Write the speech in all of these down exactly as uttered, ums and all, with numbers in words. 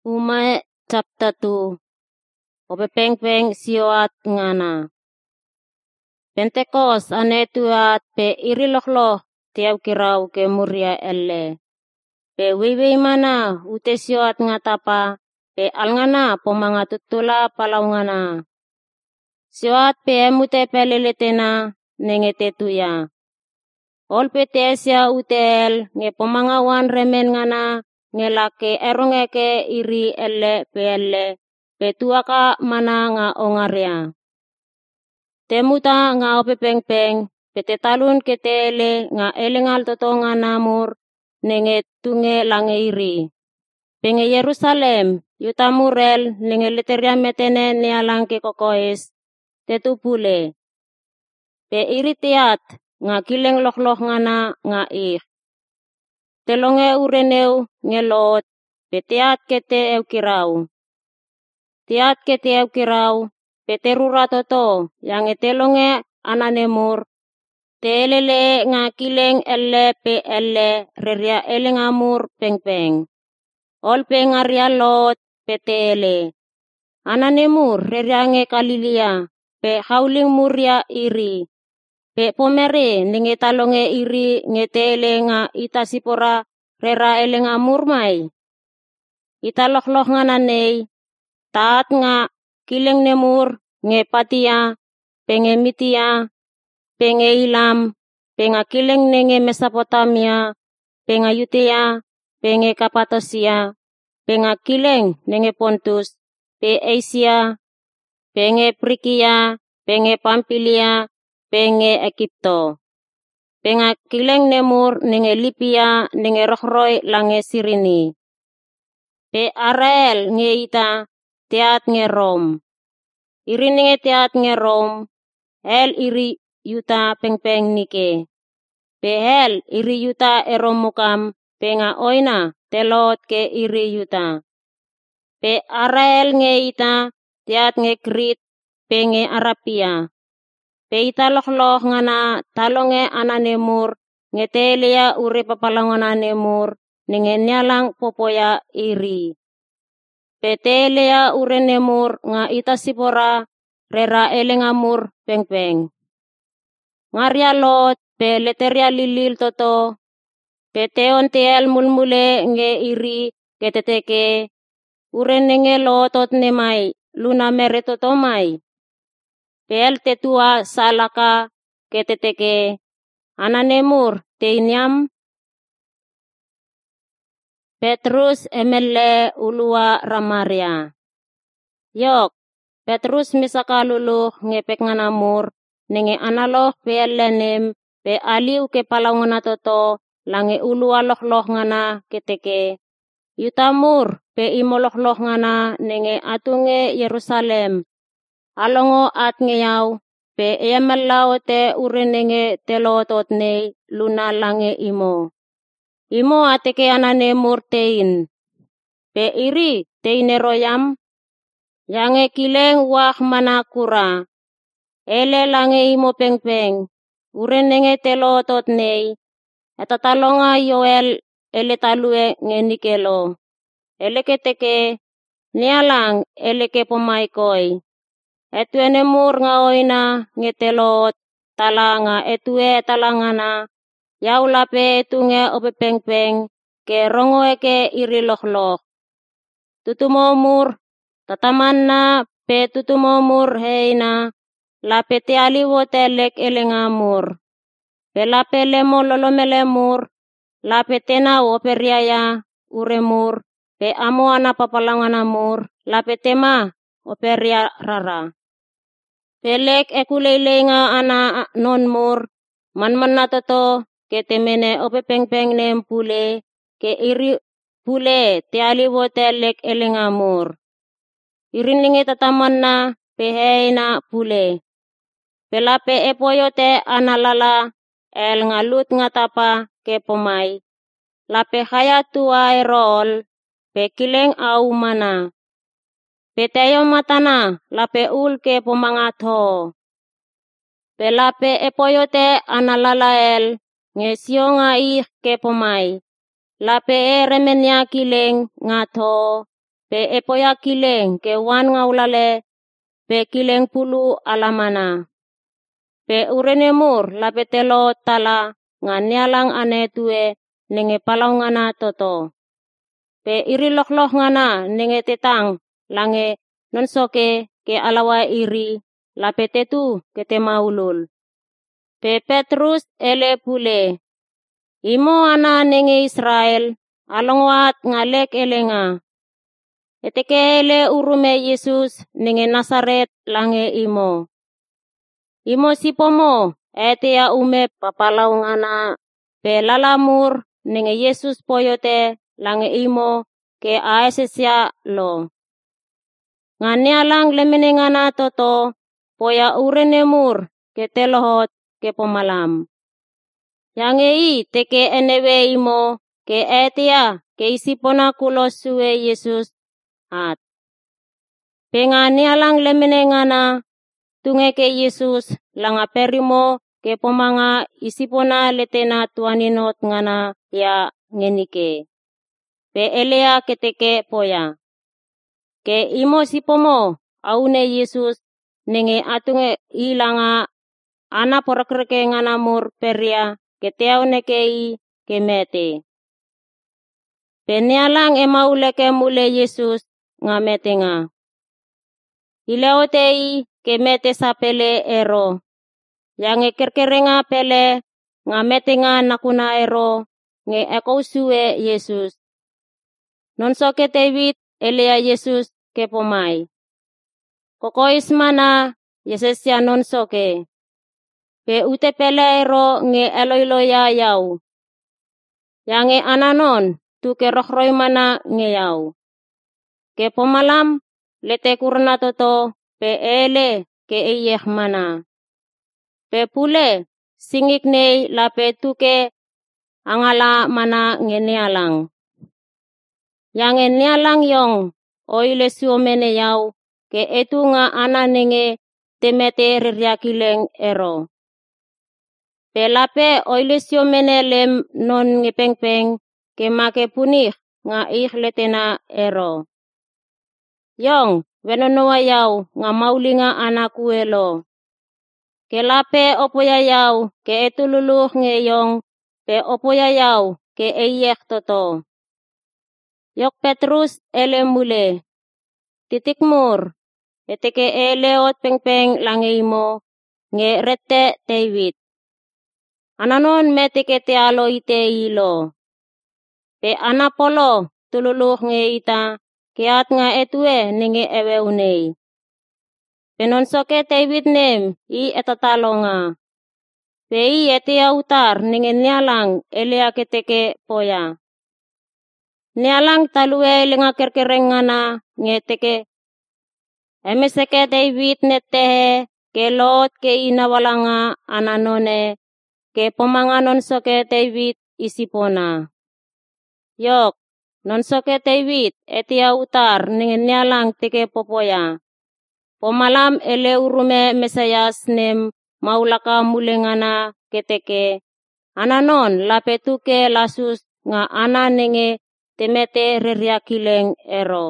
Umae chapter two. Opepeng-peng siwat ngana. Pentekos ane tuat pe irilohloh tiaw kirau ke muria elle. Pe wiwi mana ute siwat ngatapa pe alngana pomanga tutula palaungana. Siwat pe emute peleletena nengete tuya. Ol pe tesia utel nge pomanga wan remen ngana ngelake erongeke iri elle pe elle pe tuaka mana nga ongaria. Temuta nga opepeng-peng pe tetalun ketele nga elengal totonga namur nenge tunge lange iri. Penge Yerusalem yutamurel nenge literia metene nialang ke kokois tetupule. Pe iri tiat nga kileng lokloh ngana nga ik. Telonge ureneu ngelot pe tiat kete ew kirau. Tiat kete ew kirau pe terura toto yang etelonge ananemur. Telele nga kileng elle pe elle reria elengamur peng-peng. Ol pe ngaria lot pe tele. Ananemur reria nge Kalilia pe hauling muria iri. Pe pomere nenge talonge iri nge tele nga itasipora rera elengamur mai. Italokloh nga nanei, taat nga kileng nemur nge Patia, penge Mitia, penge Ilam, penga kileng nenge Mesopotamia, penga Yutea, penge Kapatosia, penga kileng nenge Pontus, pe Asia, penge Prikia, penge Pampilia, penge Egipto. Penga kileng nemur nenge Lipia nenge rohroi lange Sirini. Pe Arael nge ita tiat nge Rom. Iri nenge tiat nge Rom, el iri yuta peng-peng nike. Pe el iri yuta eromukam penga oina telot ke iri yuta. Pe Arael nge ita tiat nge Krit penge Arapia. Pe ita lokloh ngana talonge ananemur nge telia ure papalangona nemur nenge nialang popoya iri. Pe telia ure nemur nga ita sipora rera elengamur peng-peng. Ngaria lot pe leteria lilil toto. Pe teon tiel mulmule nge iri keteteke. Ure nenge lotot nemai luna mere toto mai. Pel tetua salaka keteteke. Ananemur teiniam. Petrus emele ulua ramaria. Yok, Petrus misaka luluh ngepek nganamur. Nenge analoh pe elenem pe aliu ke palaungana toto. Lange ulua lokloh ngana keteke. Yutamur pe imolokloh ngana nenge atunge Yerusalem. Alongo at ngeyaw pe eyamalao te ure nenge telotot nei luna lange imo. Imo ateke ananemur tein. Pe iri teineroyam. Yange kileng wah manakura. Ele lange imo peng-peng. Ure nenge telotot nei. Etatalonga Yoel ele talue nge nikelo. Ele keteke nialang ele ke pomaikoi. Etuenemur nga oina nge telot talanga etue talangana. Yaulape etunge opepeng-peng ke rongoeke iri lokloh. Tutumomur tatamanna pe tutumomur heina. Lape tealiwot telek elengamur. Pe lape lemo lolomelemur. Lape tena operiaya uremur. Pe amoana papalanganamur. Lape tema operia rara. Pelek ekuleilenga ana nonmur. Manmanna toto ke temene opepeng-peng nem pule. Ke iri pule tealiwot telek elengamur. Irininge tatamanna peheina pule. Pelape epoyote analala el ngalut ngatapa ke pomai. Lape haya tua erol pe kileng au mana. Peteyo matana lape ul ke pomangat ho. Pelape epoyote analala el nge sionga ih ke pomai. Lape e remenya kileng ngat ho. pe epoya kileng ke wan nga ulale pe kileng pulu alamana. Pe urenemur lapetelo tala nga nialang ane tue nenge palaw nga na toto. Pe iri lokloh nga na nenge tetang lange nonsoke ke alawa iri lapetetu kete maulul. Pe Petrus ele pule, imo ana nenge Israel alongwat ngalek ele nga. Eteke ele urume Yesus nenge Nasaret lange imo. Imo sipomo etea ume papalaw nga na pe lalamur nenge Yesus poyote lange imo ke aesesya lo. Nga nialang lemene nga na toto poya urenemur ke telohot ke pomalam. Yang ei teke enewe imo ke etia ke isipona kulos suwe Yesus at. Penga nialang lemene nga na tunge ke Yesus langa perimo ke pomanga isipona letena tuaninot nga na ya ngenike. Pe elea keteke poya. Ke imo sipomo aune Yesus nenge atunge ilanga ana porakreke nga namur peria ke teaw nekei ke mete. Pe nialang emauleke mule Yesus nga mete nga. Ileotei ke mete sa pele ero. Yang kerkerenga pele nga mete nga nakuna ero nge ekosue Yesus. Nonsoke tewit elea Yesus ke pomai. Kokois mana Yesesya nonsoke. Pe ute pele ero nge eloiloya yau. Yang ananon tu ke rohroy mana nge yau. Ke pomalam lete kurna toto pe ele ke eyeh mana. Pe pule singik nei lape tuke angala mana nge nialang. Yang nialang yong oile suomene yau ke etu nga ana nenge temete riryakileng ero. Pe lape oile suomene lem non ngepengpeng ke make punih nga ich letena ero. Yong wenonoa yau nga maulinga anakuelo. Ke lape opoya yau ke etululuh nge yong pe opoya yau ke eyek toto. Yok Petrus ele mule. Titikmur. Eteke eleot pengpeng lange imo nge rete tewit. Ananon meteke te alo ite ilo. Pe anapolo tululuh nge ita kiat nga etue nenge ewe unei. Penonsoke tewit nem i etatalo nga. Pe i etia utar nenge nialang elea keteke poya. Nialang talue lenga kerkereng nga na nge teke. Emeseke tewit netehe ke lot ke inawala nga ananone ke pomanga nonsoke tewit isipona. Yok, nonsoke tewit etia utar nenge nialang teke popoya. Pomalam ele urume Mesayas nem maulaka mulengana keteke. Ananon lapetuke lasus nga ana nenge temete riryakileng ero.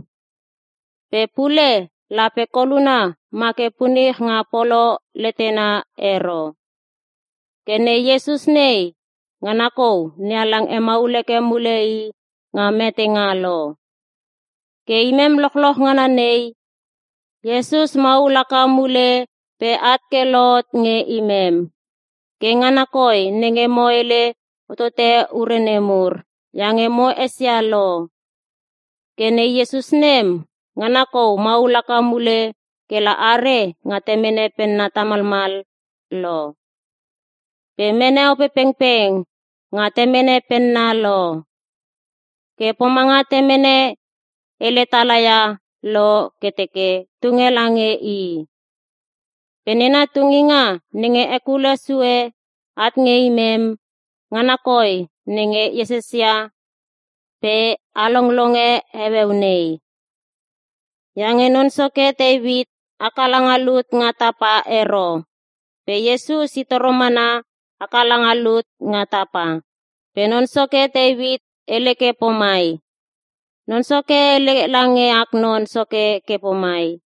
Pe pule lape koluna make punih nga polo letena ero. Kene Yesus nei nga nakou nialang emauleke mulei nga mete nga lo. Ke imem lokloh nga na nei Yesus maulaka mule pe at kelot nge imem. Ke nga nakoy nenge moele otote urenemur yang mo esya lo. Kene Yesus nem nga nakou maulaka mule ke la are nga temene pen na tamalmal lo. Pe mene ope pengpeng nga temene pen na lo. Ke pomanga temene ele talaya lo keteke tungelange i. Penena tunginga nenge ekula sue at nge imem nga nakoy nenge Yesesya pe alonglonge ewe unei. Yang nonsoke tewit akalangalut nga tapa ero. Pe Yesus itoromana akalangalut nga tapa. Pe nonsoke tewit eleke pomai. non soke le lange aknon soke ke pomai.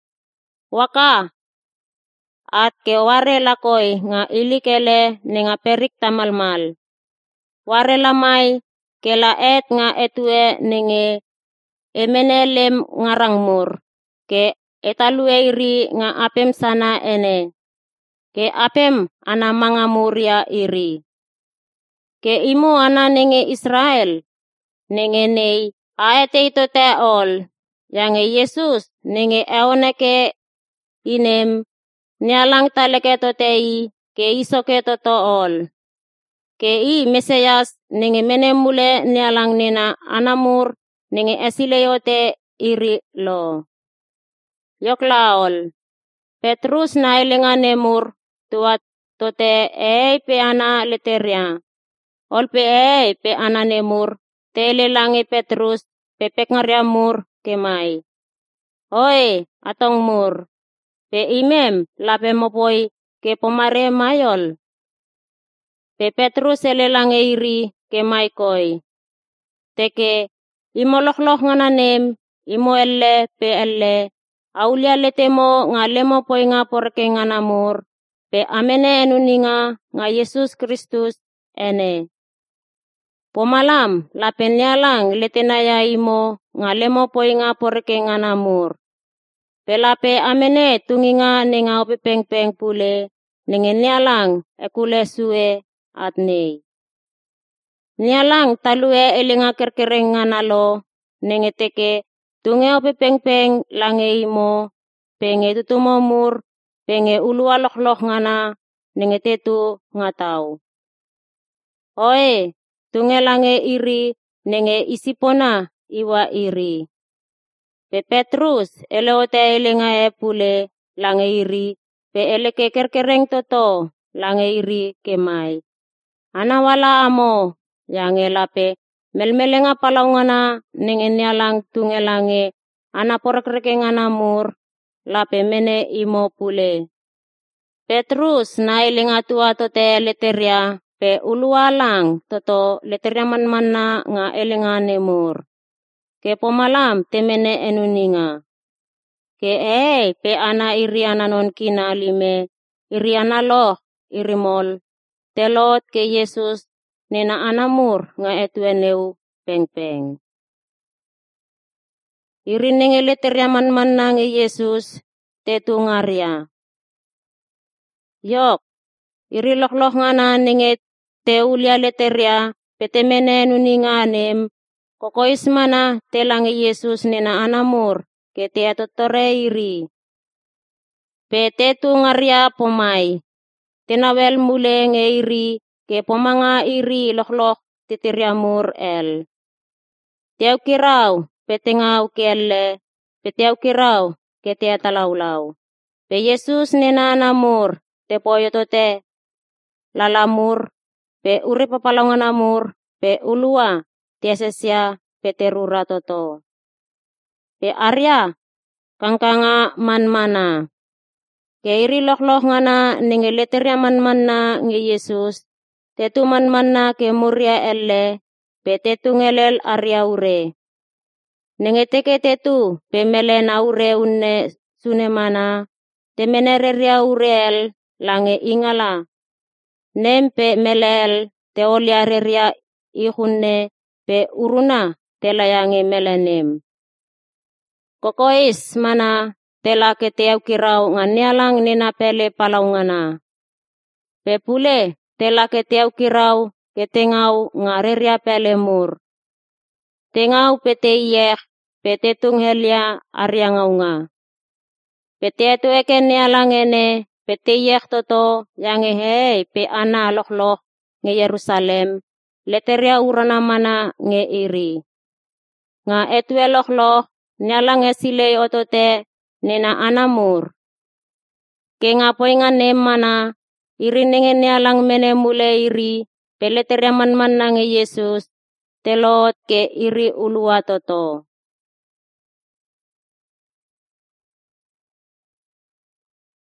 Waka, at ke ware lakoy nga ilikele ni nga perik tamalmal. Ware lamay ke laet nga etue ninge emenelem ngarangmur, ke etalue iri nga apem sana ene, ke apem ana mga murya iri. Ke imo ana ninge Israel, ninge nei aete ito teol, yang Yesus ninge eoneke inem, nialang taleke to tei, ke isoke to tool. Ke i Mesayas ninge menemule nialang nina anamur, ninge esileyote iri lo. Yoklaol, Petrus na ilinga nemur, tuat tote e pe ana leteria. Olpe e pe ana nemur, tele langi Petrus, pepek ngariamur kemai. Oi, atong mur, pe imem lape mopoi ke pomare mayol. Pe Petrus ele langi iri kemai koi. Teke, imolokloh ngananem, imo elle pe elle, aulia letemo nga lemo poi nga porke nganamur, pe amene enuninga nga Yesus Kristus ene. Pomalam lapen nialang letenaya imo nga lemo poi nga porke nganamur. Pe lape amene tunginga ninga opipengpeng pule, ninge nialang ekule sue at nei. Nialang talue elinga kerkereng nga nalo, ninge teke tunge opipengpeng lange imo, penge tutumomur, penge ulualokloh nga na, ninge tetu nga tau. Oe, tunge lange iri, ninge isipona iwa iri. Pe Petrus eleote elinga e pule lange iri, pe eleke kerkereng toto lange iri kemai. Anawala amo, yang elape melmelenga palaungana ninge nialang tunge lange, anaporekreke nganamur, lape mene imo pule. Petrus na ilinga tua tote leteria, pe ulualang toto leteria manmana nga elinga nemur. Ke pomalam temene enuninga. Ke e pe ana iri ananon kina lime, iri analoh irimol, telot ke Yesus nena anamur nga etueneu pengpeng. Iri ninge leteria manmana nge Yesus tetu ngaria. Yok, iri lokloh nga na ninge teulia leteria, petemene nuninga anem, kokois mana telang Yesus nena anamur, ke tea totore iri. Pe tetu ngaria pomai, tenawel mule nge iri, ke pomanga iri lokloh titiriamur el. Tiaw kirau, pe tengau kelle, pe tiaw kirau, ke tea talaulau. Pe Yesus nena anamur, te poyotote, lalamur, pe uri papalaungan amur, pe ulua, tiasesya peterura toto. Pe arya, kangkanga manmana. Ke iri lokloh ngana ninge leteria manmana nge Yesus, tetu manmana ke muria elle, pe tetu ngelel arya ure. Ninge teke tetu, pe mele na ure unne sunemana, te menereria urel, lange ingala. Nem pe melel, te olia reria ihunne, pe uruna telayangi melenem. Kokois mana tela ke teau kirau nga nialang nina pele palaungana. Pe pule tela ke teau kirau ke tengau nga reria pele mur. Tengau pe te iyek pe te tunghelia ariangau nga. Pe te tu eke nialang ene pe te iyek toto yang hei pe ana lokloh nge Yerusalem. Leteria urana mana nge iri. Nga etue lokloh, nialang esile otote, nena anamur. Ke nga poy nga nem mana, iri ninge nialang mene mule iri, pe leteria manman nge Yesus, telot ke iri ulua toto.